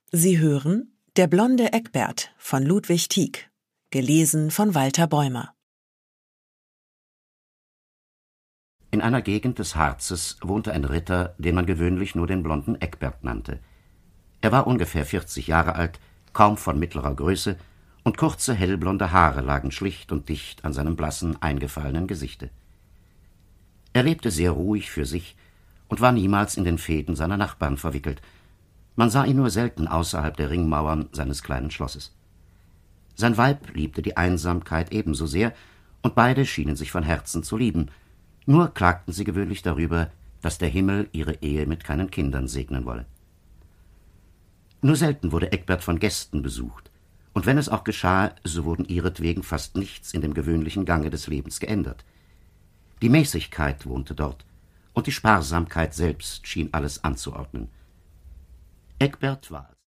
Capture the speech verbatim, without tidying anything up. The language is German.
Sie hören Der blonde Eckbert von Ludwig Tieck, gelesen von Walter Bäumer. In einer Gegend des Harzes wohnte ein Ritter, den man gewöhnlich nur den blonden Eckbert nannte. Er war ungefähr vierzig Jahre alt, kaum von mittlerer Größe, und kurze hellblonde Haare lagen schlicht und dicht an seinem blassen, eingefallenen Gesichte. Er lebte sehr ruhig für sich und war niemals in den Fehden seiner Nachbarn verwickelt. Man sah ihn nur selten außerhalb der Ringmauern seines kleinen Schlosses. Sein Weib liebte die Einsamkeit ebenso sehr, und beide schienen sich von Herzen zu lieben. Nur klagten sie gewöhnlich darüber, dass der Himmel ihre Ehe mit keinen Kindern segnen wolle. Nur selten wurde Eckbert von Gästen besucht, und wenn es auch geschah, so wurden ihretwegen fast nichts in dem gewöhnlichen Gange des Lebens geändert. Die Mäßigkeit wohnte dort, und die Sparsamkeit selbst schien alles anzuordnen. Eckbert war